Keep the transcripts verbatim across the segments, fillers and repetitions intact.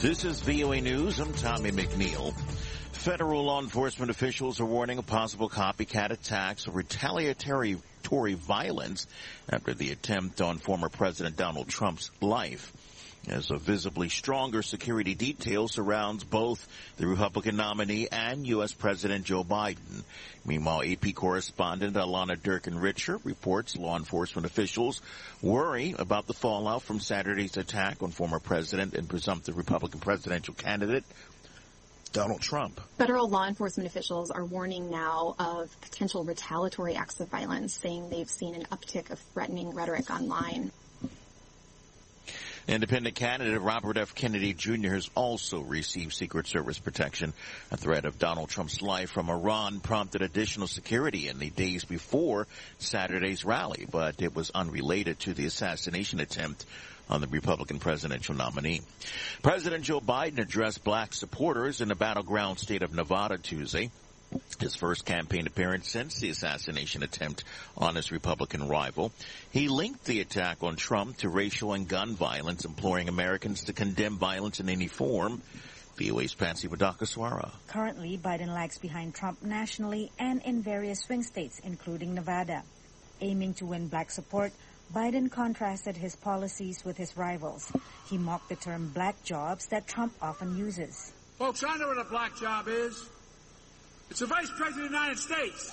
This is V O A News. I'm Tommy McNeil. Federal law enforcement officials are warning of possible copycat attacks or retaliatory violence after the attempt on former President Donald Trump's life, as a visibly stronger security detail surrounds both the Republican nominee and U S. President Joe Biden. Meanwhile, A P correspondent Alana Durkin-Richer reports law enforcement officials worry about the fallout from Saturday's attack on former President and presumptive Republican presidential candidate Donald Trump. Federal law enforcement officials are warning now of potential retaliatory acts of violence, saying they've seen an uptick of threatening rhetoric online. Independent candidate Robert F. Kennedy Junior has also received Secret Service protection. A threat of Donald Trump's life from Iran prompted additional security in the days before Saturday's rally, but it was unrelated to the assassination attempt on the Republican presidential nominee. President Joe Biden addressed black supporters in the battleground state of Nevada Tuesday, his first campaign appearance since the assassination attempt on his Republican rival. He linked the attack on Trump to racial and gun violence, imploring Americans to condemn violence in any form. V O A's Patsy Wadakaswara. Currently, Biden lags behind Trump nationally and in various swing states, including Nevada. Aiming to win black support, Biden contrasted his policies with his rivals. He mocked the term black jobs that Trump often uses. Folks, I know what a black job is. It's the Vice President of the United States.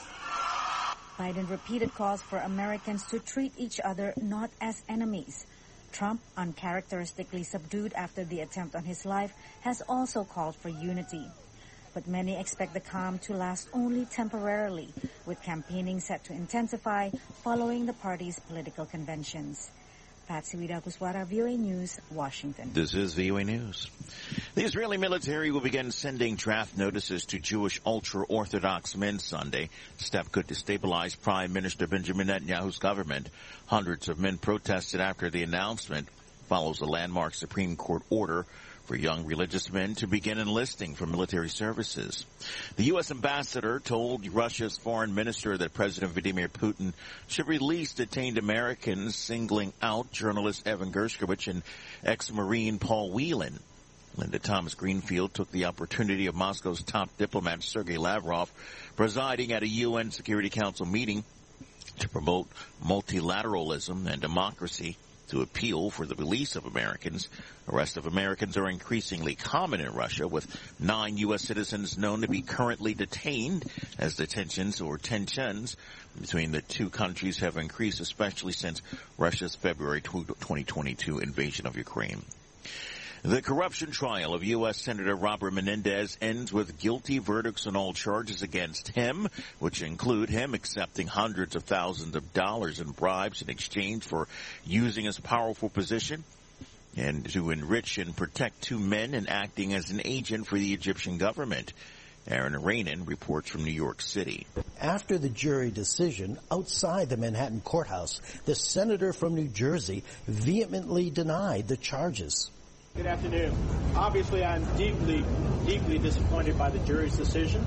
Biden repeated calls for Americans to treat each other not as enemies. Trump, uncharacteristically subdued after the attempt on his life, has also called for unity. But many expect the calm to last only temporarily, with campaigning set to intensify following the party's political conventions. Patsy Wadakaswara, V O A News, Washington. This is V O A News. The Israeli military will begin sending draft notices to Jewish ultra-Orthodox men Sunday. The step could destabilize Prime Minister Benjamin Netanyahu's government. Hundreds of men protested after the announcement. Follows a landmark Supreme Court order for young religious men to begin enlisting for military services. The U S ambassador told Russia's foreign minister that President Vladimir Putin should release detained Americans, singling out journalist Evan Gershkovich and ex-Marine Paul Whelan. Linda Thomas Greenfield took the opportunity of Moscow's top diplomat Sergei Lavrov presiding at a U N Security Council meeting to promote multilateralism and democracy to appeal for the release of Americans. Arrests of Americans are increasingly common in Russia, with nine U S citizens known to be currently detained, as the tensions or tensions between the two countries have increased, especially since Russia's February twenty twenty-two invasion of Ukraine. The corruption trial of U S Senator Robert Menendez ends with guilty verdicts on all charges against him, which include him accepting hundreds of thousands of dollars in bribes in exchange for using his powerful position and to enrich and protect two men and acting as an agent for the Egyptian government. Aaron Rainin reports from New York City. After the jury decision outside the Manhattan courthouse, the senator from New Jersey vehemently denied the charges. Good afternoon. Obviously, I'm deeply, deeply disappointed by the jury's decision.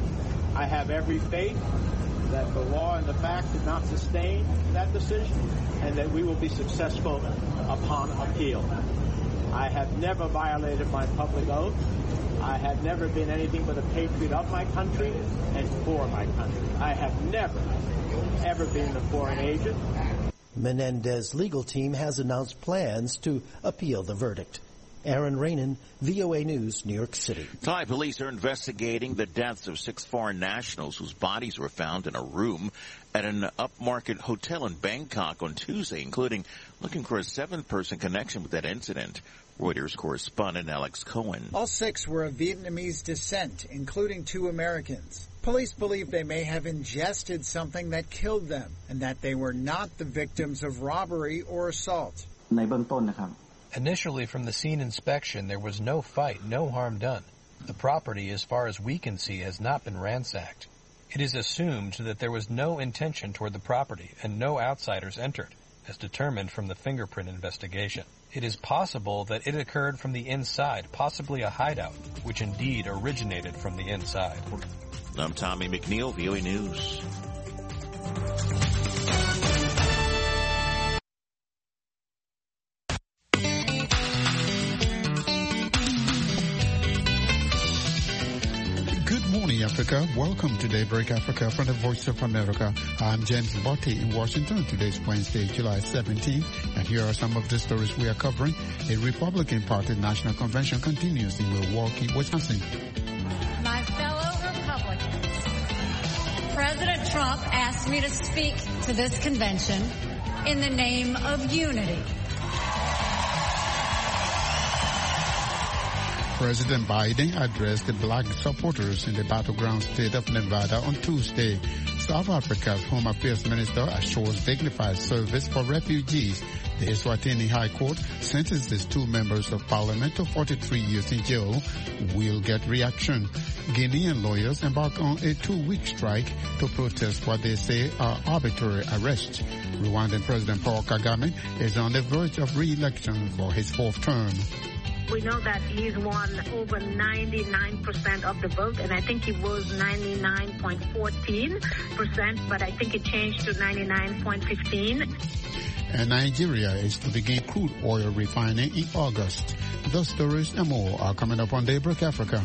I have every faith that the law and the facts did not sustain that decision and that we will be successful upon appeal. I have never violated my public oath. I have never been anything but a patriot of my country and for my country. I have never, ever been a foreign agent. Menendez's legal team has announced plans to appeal the verdict. Aaron Rainin, V O A News, New York City. Thai police are investigating the deaths of six foreign nationals whose bodies were found in a room at an upmarket hotel in Bangkok on Tuesday, including looking for a seven-person connection with that incident. Reuters correspondent Alex Cohen. All six were of Vietnamese descent, including two Americans. Police believe they may have ingested something that killed them and that they were not the victims of robbery or assault. Initially, from the scene inspection, there was no fight, no harm done. The property, as far as we can see, has not been ransacked. It is assumed that there was no intention toward the property and no outsiders entered, as determined from the fingerprint investigation. It is possible that it occurred from the inside, possibly a hideout, which indeed originated from the inside. I'm Tommy McNeil, V O A News. Africa. Welcome to Daybreak Africa from the Voice of America. I'm James Botti in Washington. Today's Wednesday, July seventeenth, and here are some of the stories we are covering. A Republican Party National Convention continues in Milwaukee, Wisconsin. My fellow Republicans, President Trump asked me to speak to this convention in the name of unity. President Biden addressed the black supporters in the battleground state of Nevada on Tuesday. South Africa's Home Affairs Minister assures dignified service for refugees. The Eswatini High Court sentences two members of parliament to forty-three years in jail. Will get reaction. Guinean lawyers embark on a two-week strike to protest what they say are arbitrary arrests. Rwandan President Paul Kagame is on the verge of re-election for his fourth term. We know that he's won over ninety-nine percent of the vote, and I think he was ninety-nine point one four percent, but I think it changed to ninety-nine point one five. And Nigeria is to begin crude oil refining in August. Those stories and more are coming up on Daybreak Africa.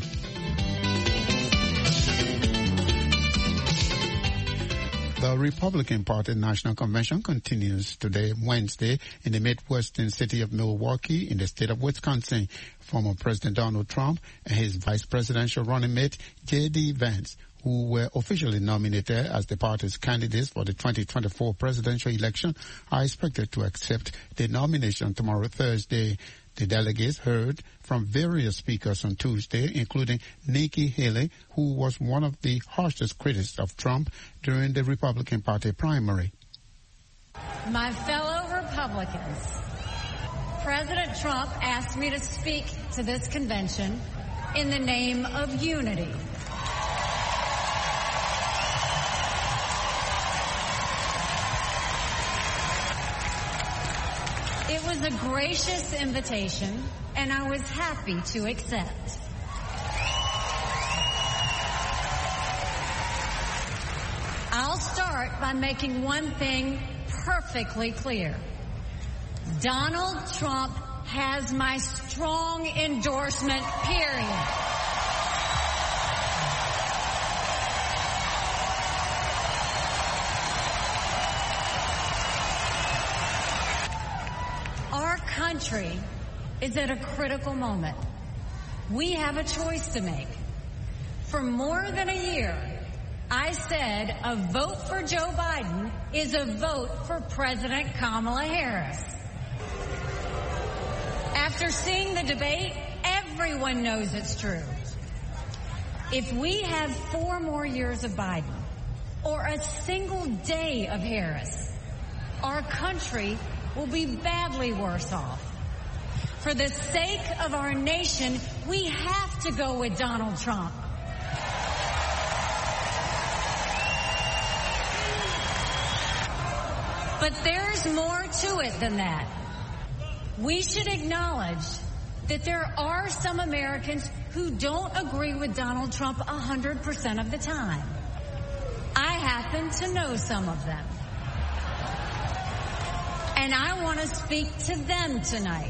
The Republican Party National Convention continues today, Wednesday, in the Midwestern city of Milwaukee in the state of Wisconsin. Former President Donald Trump and his vice presidential running mate, J D Vance, who were officially nominated as the party's candidates for the twenty twenty-four presidential election, are expected to accept the nomination tomorrow, Thursday. The delegates heard from various speakers on Tuesday, including Nikki Haley, who was one of the harshest critics of Trump during the Republican Party primary. My fellow Republicans, President Trump asked me to speak to this convention in the name of unity. It was a gracious invitation, and I was happy to accept. I'll start by making one thing perfectly clear. Donald Trump has my strong endorsement, period. Our country is at a critical moment. We have a choice to make. For more than a year, I said a vote for Joe Biden is a vote for President Kamala Harris. After seeing the debate, everyone knows it's true. If we have four more years of Biden or a single day of Harris, our country will be badly worse off. For the sake of our nation, we have to go with Donald Trump. But there's more to it than that. We should acknowledge that there are some Americans who don't agree with Donald Trump one hundred percent of the time. I happen to know some of them. And I want to speak to them tonight.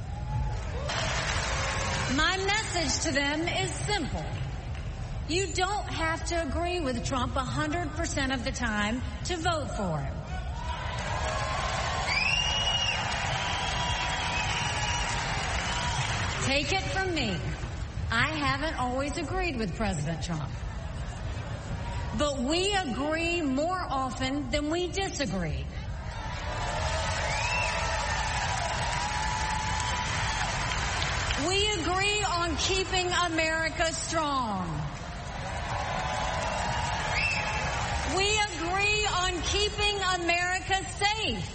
My message to them is simple. You don't have to agree with Trump one hundred percent of the time to vote for him. Take it from me, I haven't always agreed with President Trump. But we agree more often than we disagree. We agree on keeping America strong. We agree on keeping America safe.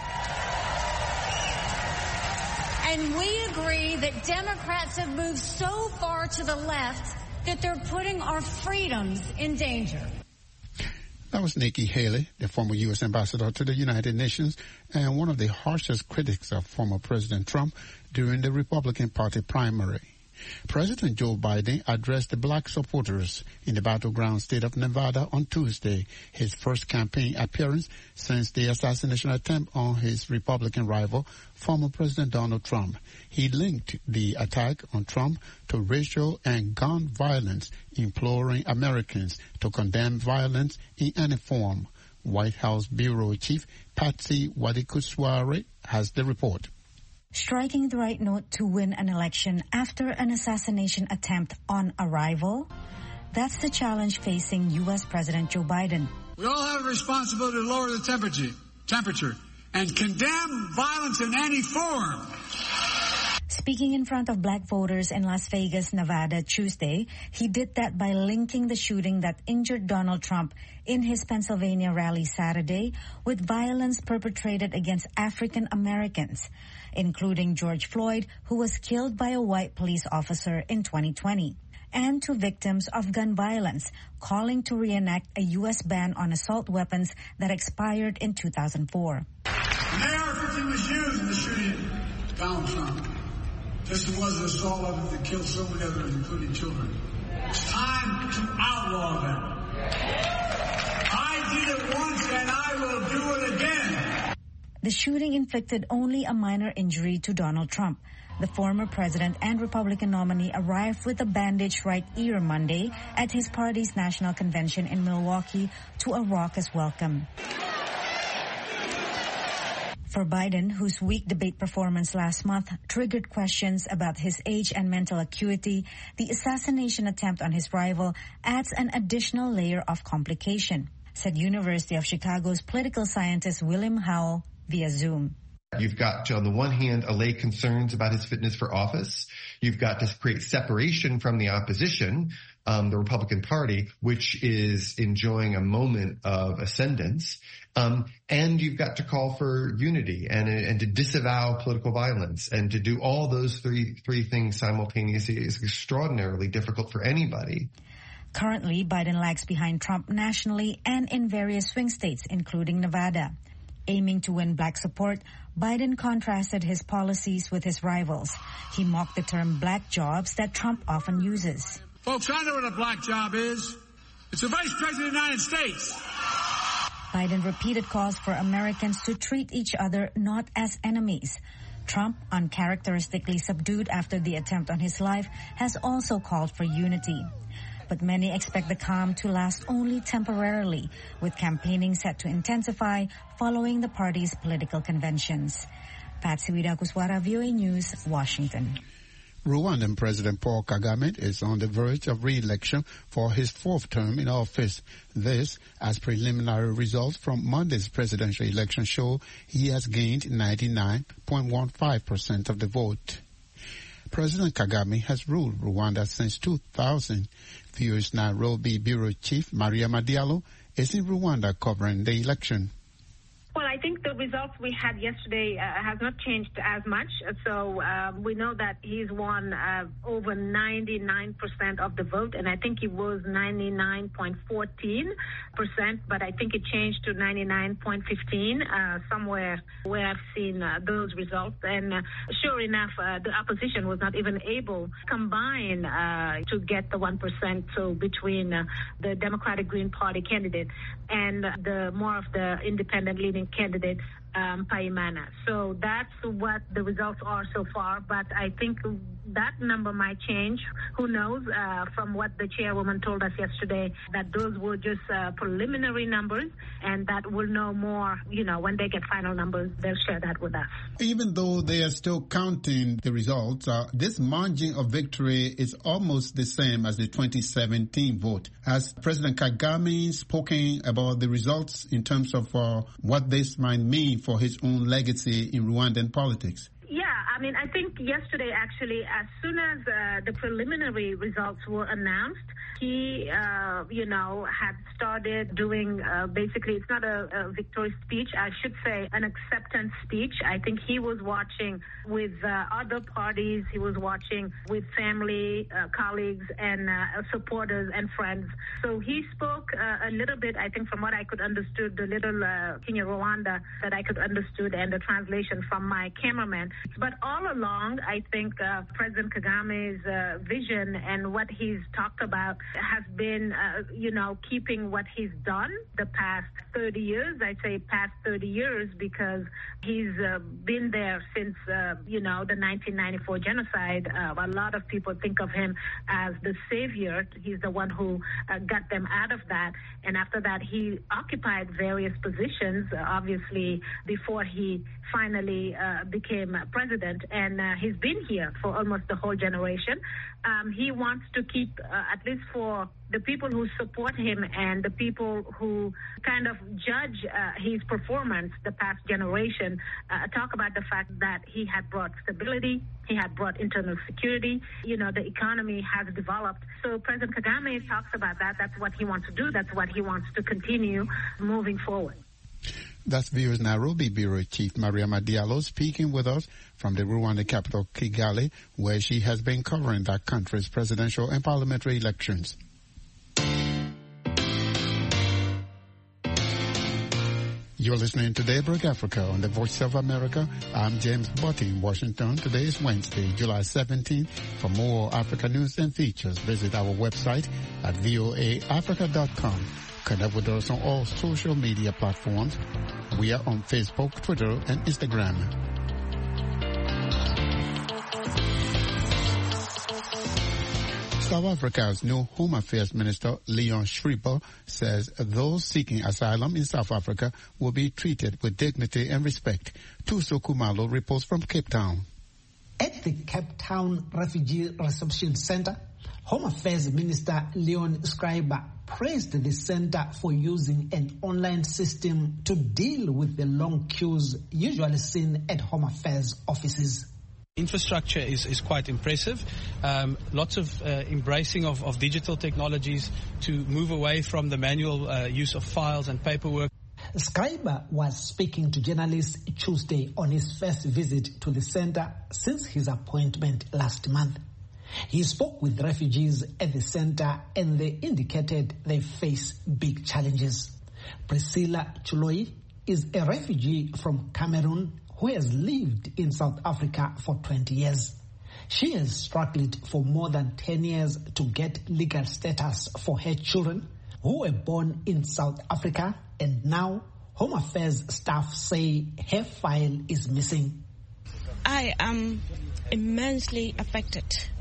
And we agree that Democrats have moved so far to the left that they're putting our freedoms in danger. That was Nikki Haley, the former U S ambassador to the United Nations and one of the harshest critics of former President Trump during the Republican Party primary. President Joe Biden addressed the black supporters in the battleground state of Nevada on Tuesday, his first campaign appearance since the assassination attempt on his Republican rival, former President Donald Trump. He linked the attack on Trump to racial and gun violence, imploring Americans to condemn violence in any form. White House Bureau Chief Patsy Widakuswara has the report. Striking the right note to win an election after an assassination attempt on a rival? That's the challenge facing U S President Joe Biden. We all have a responsibility to lower the temperature, temperature and condemn violence in any form. Speaking in front of black voters in Las Vegas, Nevada, Tuesday, he did that by linking the shooting that injured Donald Trump in his Pennsylvania rally Saturday with violence perpetrated against African Americans, including George Floyd, who was killed by a white police officer in twenty twenty, and to victims of gun violence, calling to reenact a U S ban on assault weapons that expired in two thousand four. An A R fifteen was used in the shooting of Donald Trump. This was an assault weapon that killed so many others, including children. It's time to outlaw them. I did it once and I will do it again. The shooting inflicted only a minor injury to Donald Trump. The former president and Republican nominee arrived with a bandaged right ear Monday at his party's national convention in Milwaukee to a raucous welcome. For Biden, whose weak debate performance last month triggered questions about his age and mental acuity, the assassination attempt on his rival adds an additional layer of complication, said University of Chicago's political scientist William Howell via Zoom. You've got to, on the one hand, allay concerns about his fitness for office. You've got to create separation from the opposition, um, the Republican Party, which is enjoying a moment of ascendance. Um, and you've got to call for unity and, and to disavow political violence, and to do all those three, three things simultaneously is extraordinarily difficult for anybody. Currently, Biden lags behind Trump nationally and in various swing states, including Nevada. Aiming to win black support, Biden contrasted his policies with his rivals. He mocked the term black jobs that Trump often uses. Folks, I know what a black job is. It's a vice president of the United States. Biden repeated calls for Americans to treat each other not as enemies. Trump, uncharacteristically subdued after the attempt on his life, has also called for unity. But many expect the calm to last only temporarily, with campaigning set to intensify following the party's political conventions. Patsy Widakuswara, V O A News, Washington. Rwandan President Paul Kagame is on the verge of re-election for his fourth term in office. This, as preliminary results from Monday's presidential election show, he has gained ninety-nine point one five percent of the vote. President Kagame has ruled Rwanda since two thousand. V O A's Nairobi Bureau Chief Maria Madiallo is in Rwanda covering the election. Well, I think the results we had yesterday uh, has not changed as much. So uh, we know that he's won uh, over ninety-nine percent of the vote, and I think he was ninety-nine point one four percent, but I think it changed to ninety-nine point one five uh, somewhere where I've seen uh, those results. And uh, sure enough, uh, the opposition was not even able to combine uh, to get the one percent, so between uh, the Democratic Green Party candidate and the more of the independent leading candidate, um, Paimana. So that's what the results are so far, but I think that number might change. Who knows? Uh, from what the chairwoman told us yesterday, that those were just uh, preliminary numbers, and that we'll know more, you know, when they get final numbers, they'll share that with us. Even though they are still counting the results, uh, this margin of victory is almost the same as the twenty seventeen vote. Has President Kagame spoken about the results in terms of uh, what this might mean for his own legacy in Rwandan politics? Yeah, I mean, I think yesterday, actually, as soon as uh, the preliminary results were announced, he, uh, you know, had started doing uh, basically, it's not a, a victory speech, I should say an acceptance speech. I think he was watching with uh, other parties, he was watching with family, uh, colleagues, and uh, supporters and friends. So he spoke uh, a little bit, I think, from what I could understood, the little uh, Kenya Rwanda that I could understood, and the translation from my cameraman. But all along, I think uh, President Kagame's uh, vision and what he's talked about has been, uh, you know, keeping what he's done the past thirty years. I'd say past thirty years because he's uh, been there since, uh, you know, the nineteen ninety-four genocide. Uh, a lot of people think of him as the savior. He's the one who uh, got them out of that. And after that, he occupied various positions, uh, obviously, before he finally uh, became president. And uh, he's been here for almost the whole generation. Um, he wants to keep, uh, at least for the people who support him and the people who kind of judge uh, his performance the past generation, uh, talk about the fact that he had brought stability, he had brought internal security, you know, the economy has developed. So President Kagame talks about that. That's what he wants to do. That's what he wants to continue moving forward. That's V O's Nairobi Bureau Chief Mariama Diallo speaking with us from the Rwanda capital, Kigali, where she has been covering that country's presidential and parliamentary elections. You're listening to Daybreak Africa on the Voice of America. I'm James Botti in Washington. Today is Wednesday, July seventeenth. For more Africa news and features, visit our website at voa africa dot com. Connect with us on all social media platforms. We are on Facebook, Twitter, and Instagram. South Africa's new Home Affairs Minister, Leon Schreiber, says those seeking asylum in South Africa will be treated with dignity and respect. Tuso Kumalo reports from Cape Town. At the Cape Town Refugee Reception Center, Home Affairs Minister Leon Schreiber praised the center for using an online system to deal with the long queues usually seen at Home Affairs offices. Infrastructure is, is quite impressive. Um, lots of uh, embracing of, of digital technologies to move away from the manual uh, use of files and paperwork. Schreiber was speaking to journalists Tuesday on his first visit to the center since his appointment last month. He spoke with refugees at the center and they indicated they face big challenges. Priscilla Chuloi is a refugee from Cameroon who has lived in South Africa for twenty years. She has struggled for more than ten years to get legal status for her children who were born in South Africa, and now Home Affairs staff say her file is missing. I am immensely affected.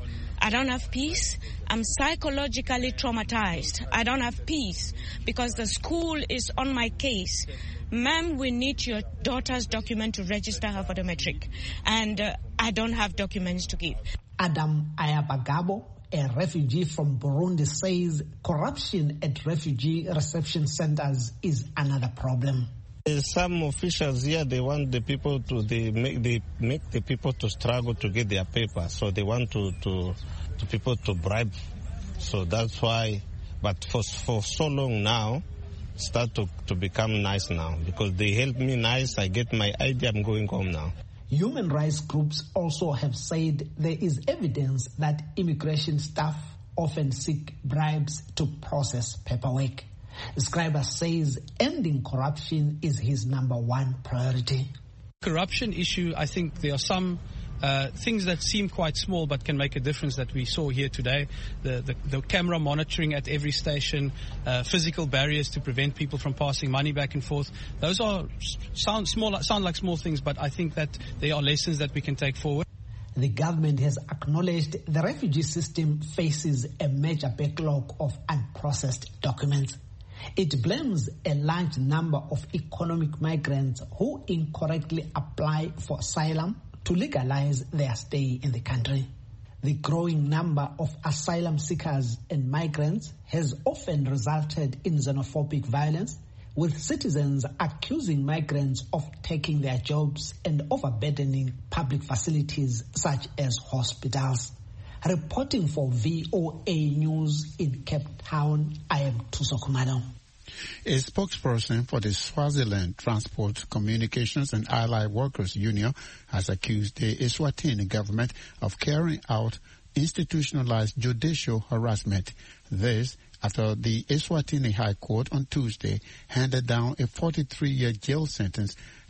I don't have peace. I'm psychologically traumatized. I don't have peace because the school is on my case. Ma'am, we need your daughter's document to register her for the matric. And uh, I don't have documents to give. Adam Ayabagabo, a refugee from Burundi, says corruption at refugee reception centers is another problem. Some officials here, they want the people to they make they make the people to struggle to get their paper. So they want to to, to people to bribe. So that's why. But for for so long now, start to to become nice now because they help me nice. I get my I D. I'm going home now. Human rights groups also have said there is evidence that immigration staff often seek bribes to process paperwork. Schreiber says ending corruption is his number one priority. Corruption issue, I think there are some uh, things that seem quite small but can make a difference that we saw here today. The, the, the camera monitoring at every station, uh, physical barriers to prevent people from passing money back and forth. Those are sound small, sound like small things, but I think that there are lessons that we can take forward. The government has acknowledged the refugee system faces a major backlog of unprocessed documents. It blames a large number of economic migrants who incorrectly apply for asylum to legalize their stay in the country. The growing number of asylum seekers and migrants has often resulted in xenophobic violence, with citizens accusing migrants of taking their jobs and overburdening public facilities such as hospitals. Reporting for V O A News in Cape Town, I am Tuso Kumalo. A spokesperson for the Swaziland Transport, Communications and Allied Workers Union has accused the Eswatini government of carrying out institutionalized judicial harassment. This after the Eswatini High Court on Tuesday handed down a forty-three-year jail sentence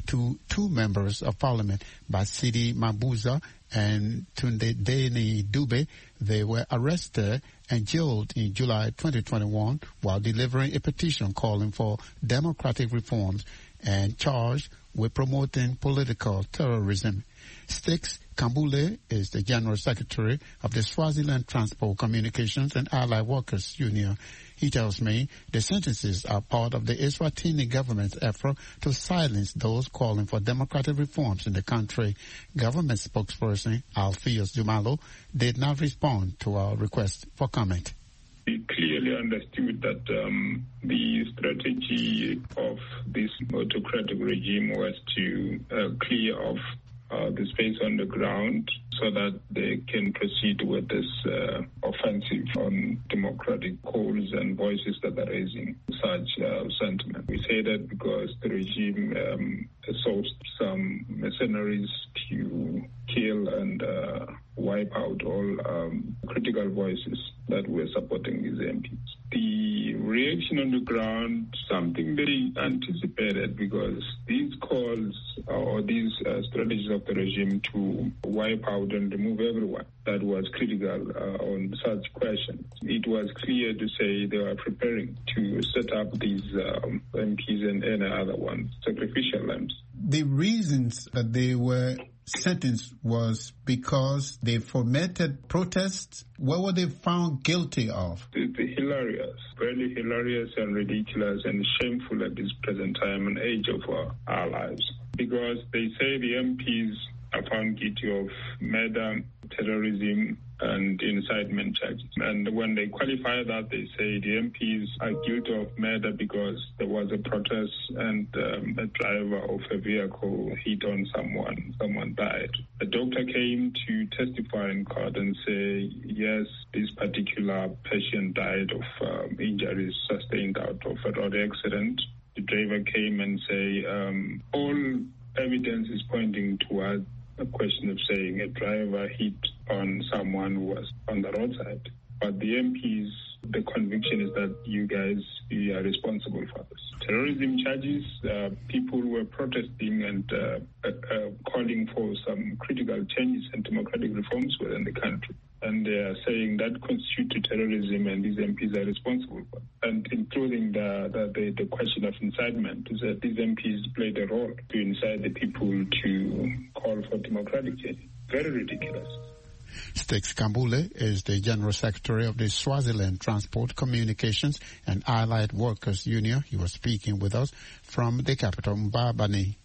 to two members of parliament, Basidi Mabuza and Tunde Deni Dube. They were arrested and jailed in July twenty twenty-one while delivering a petition calling for democratic reforms and charged with promoting political terrorism. Sticks Kambule is the General Secretary of the Swaziland Transport, Communications and Allied Workers Union. He tells me the sentences are part of the Eswatini government's effort to silence those calling for democratic reforms in the country. Government spokesperson Alpheus Dumalo did not respond to our request for comment. We clearly understood that um, the strategy of this autocratic regime was to uh, clear off uh, the space on the ground so that they can proceed with this uh, offensive on democratic calls and voices that are raising such uh, sentiment. We say that because the regime um, sourced some mercenaries to kill and uh, wipe out all um, critical voices that were supporting these M Ps. The reaction on the ground, something very anticipated, because these calls or these uh, strategies of the regime to wipe out and remove everyone that was critical uh, on such questions. It was clear to say they were preparing to set up these um, M Ps and any other ones, sacrificial lambs. The reasons that they were sentenced was because they fomented protests. What were they found guilty of? It's hilarious, very hilarious and ridiculous and shameful at this present time and age of our, our lives. Because they say the M Ps are found guilty of murder, terrorism, and incitement charges. And when they qualify that, they say the M Ps are guilty of murder because there was a protest and um, a driver of a vehicle hit on someone, someone died. A doctor came to testify in court and say, yes, this particular patient died of um, injuries sustained out of a road accident. The driver came and say, um, all evidence is pointing towards a question of saying a driver hit on someone who was on the roadside. But the M Ps, the conviction is that you guys you are responsible for this. Terrorism charges, uh, people were protesting and uh, uh, uh, calling for some critical changes and democratic reforms within the country. And they are saying that constitutes terrorism and these M Ps are responsible for it. And including the, the, the, the question of incitement, is that these M Ps played a role to incite the people to call for democratic change. Very ridiculous. Sticks Kambule is the General Secretary of the Swaziland Transport, Communications and Allied Workers Union. He was speaking with us from the capital, Mbabane.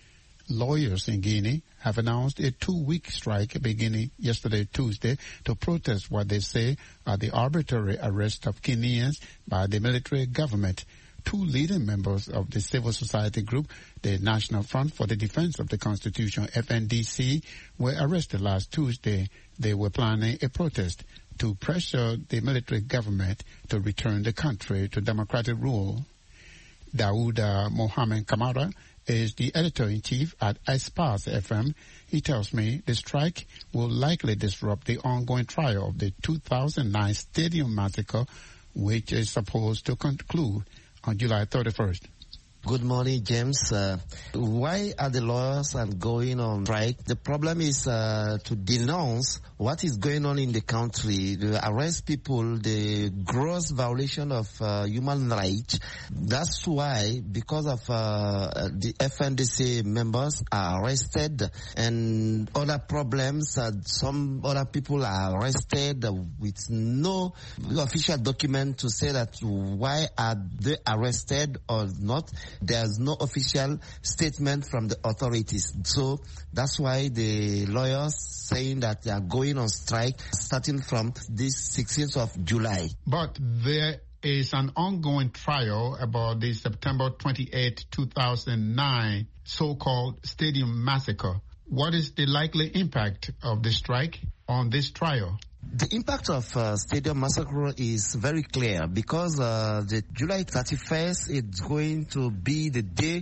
Lawyers in Guinea have announced a two-week strike beginning yesterday, Tuesday, to protest what they say are the arbitrary arrest of Guineans by the military government. Two leading members of the civil society group, the National Front for the Defense of the Constitution, F N D C, were arrested last Tuesday. They were planning a protest to pressure the military government to return the country to democratic rule. Dauda Mohamed Kamara is the editor-in-chief at Espas F M. He tells me the strike will likely disrupt the ongoing trial of the two thousand nine Stadium Massacre, which is supposed to conclude on July thirty-first. Good morning, James. Uh, why are the lawyers are going on strike? The problem is uh, to denounce what is going on in the country, to arrest people, the gross violation of uh, human rights. That's why, because of uh, the F N D C members are arrested and other problems, uh, some other people are arrested with no official document to say that why are they arrested or not. There's no official statement from the authorities. So that's why the lawyers saying that they are going on strike starting from this sixteenth of July. But there is an ongoing trial about the September twenty-eighth, two thousand nine so-called Stadium Massacre. What is the likely impact of the strike on this trial? The impact of uh, Stadium Massacre is very clear because uh, the July thirty-first is going to be the day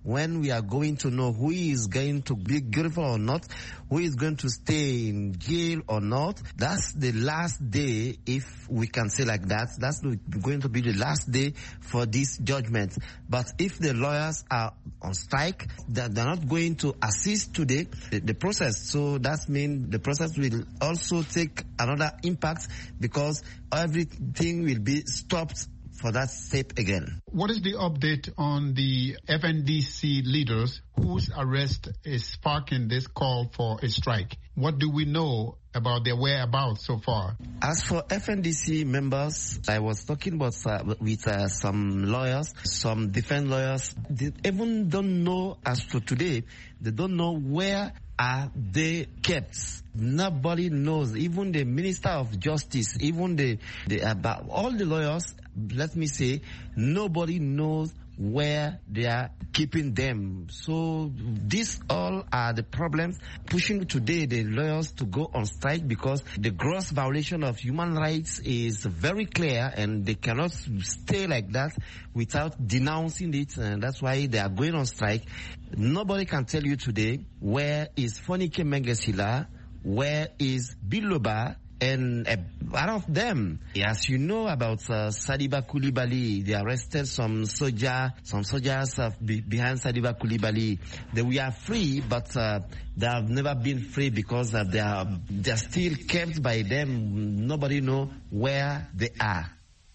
when we are going to know who is going to be guilty or not, who is going to stay in jail or not. That's the last day, if we can say like that. That's going to be the last day for this judgment. But if the lawyers are on strike, they're not going to assist today the, the process. So that means the process will also take another impact because everything will be stopped for that step again. What is the update on the F N D C leaders whose arrest is sparking this call for a strike? What do we know about their whereabouts so far? As for F N D C members, I was talking about uh, with uh, some lawyers, some defense lawyers. They even don't know, as for today, they don't know where are they kept. Nobody knows. Even the Minister of Justice, even the, the about all the lawyers, let me say, nobody knows where they are keeping them. So these all are the problems pushing today the lawyers to go on strike, because the gross violation of human rights is very clear and they cannot stay like that without denouncing it, and that's why they are going on strike. Nobody can tell you today where is Fonike Mengesila, where is Biloba, and uh, out of them, as you know about uh, Sadiba Coulibaly, they arrested some soldier, some soldiers uh, be, behind Sadiba Coulibaly. They were free, but uh, they have never been free because uh, they are they are still kept by them. Nobody know where they are.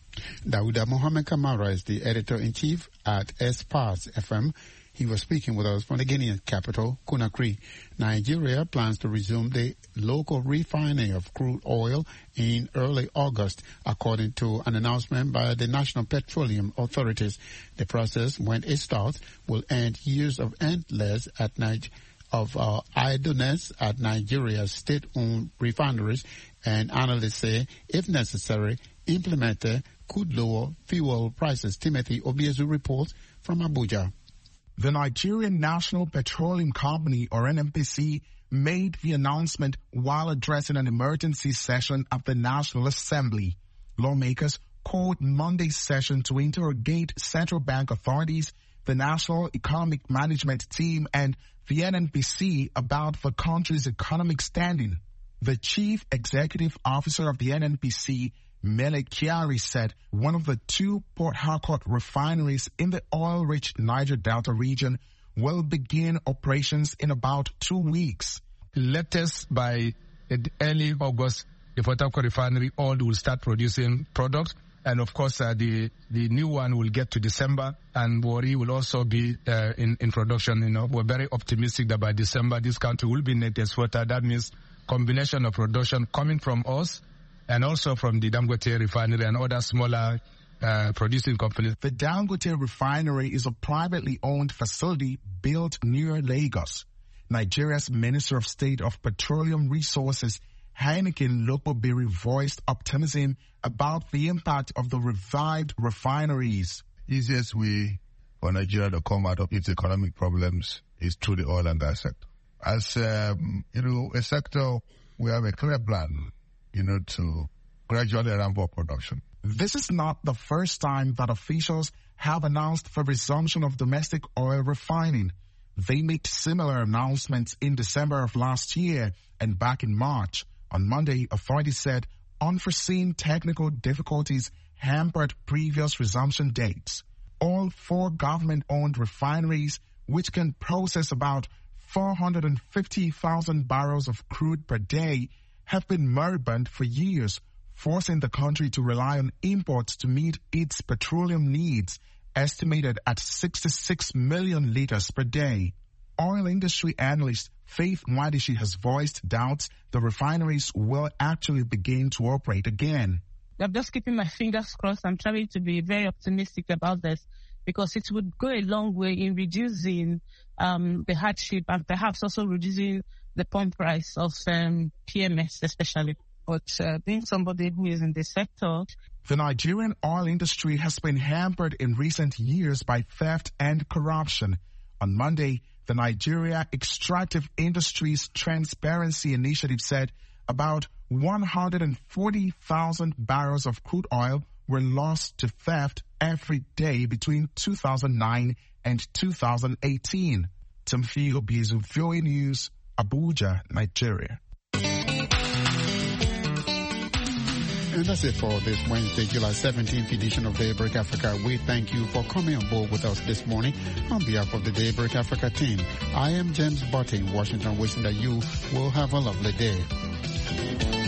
Dawuda Mohammed Kamara is the editor-in-chief at S P A S F M. He was speaking with us from the Guinean capital, Conakry. Nigeria plans to resume the local refining of crude oil in early August, according to an announcement by the National Petroleum Authorities. The process, when it starts, will end years of endless at night of uh, idleness at Nigeria's state-owned refineries, and analysts say, if necessary, implemented could lower fuel prices. Timothy Obiezu reports from Abuja. The Nigerian National Petroleum Company, or N N P C, made the announcement while addressing an emergency session at the National Assembly. Lawmakers called Monday's session to interrogate central bank authorities, the National Economic Management Team, and the N N P C about the country's economic standing. The chief executive officer of the N N P C, Mele Kyari, said one of the two Port Harcourt refineries in the oil-rich Niger Delta region will begin operations in about two weeks. Latest by early August, the Port Harcourt refinery all will start producing products. And of course, uh, the the new one will get to December, and Wari will also be uh, in, in production. You know, we're very optimistic that by December, this country will be net exporter. That means combination of production coming from us and also from the Dangote refinery and other smaller uh, producing companies. The Dangote refinery is a privately owned facility built near Lagos. Nigeria's Minister of State of Petroleum Resources, Heineken Lokobiri, voiced optimism about the impact of the revived refineries. Easiest way for Nigeria to come out of its economic problems is through the oil and gas sector. As um, you know, a sector, we have a clear plan, you know, to gradually ramp up production. This is not the first time that officials have announced the resumption of domestic oil refining. They made similar announcements in December of last year and back in March. On Monday, authorities said unforeseen technical difficulties hampered previous resumption dates. All four government-owned refineries, which can process about four hundred fifty thousand barrels of crude per day, have been moribund for years, forcing the country to rely on imports to meet its petroleum needs, estimated at sixty-six million liters per day. Oil industry analyst Faith Mwadishi has voiced doubts the refineries will actually begin to operate again. I'm just keeping my fingers crossed. I'm trying to be very optimistic about this because it would go a long way in reducing um, the hardship and perhaps also reducing the pump price of um, P M S especially. But uh, being somebody who is in this sector, the Nigerian oil industry has been hampered in recent years by theft and corruption. On Monday, the Nigeria Extractive Industries Transparency Initiative said about one hundred forty thousand barrels of crude oil were lost to theft every day between two thousand nine and two thousand eighteen. Timothy Obiezu, V O A News, Abuja, Nigeria. And that's it for this Wednesday, July seventeenth edition of Daybreak Africa. We thank you for coming on board with us this morning. On behalf of the Daybreak Africa team, I am James Butty in Washington, wishing that you will have a lovely day.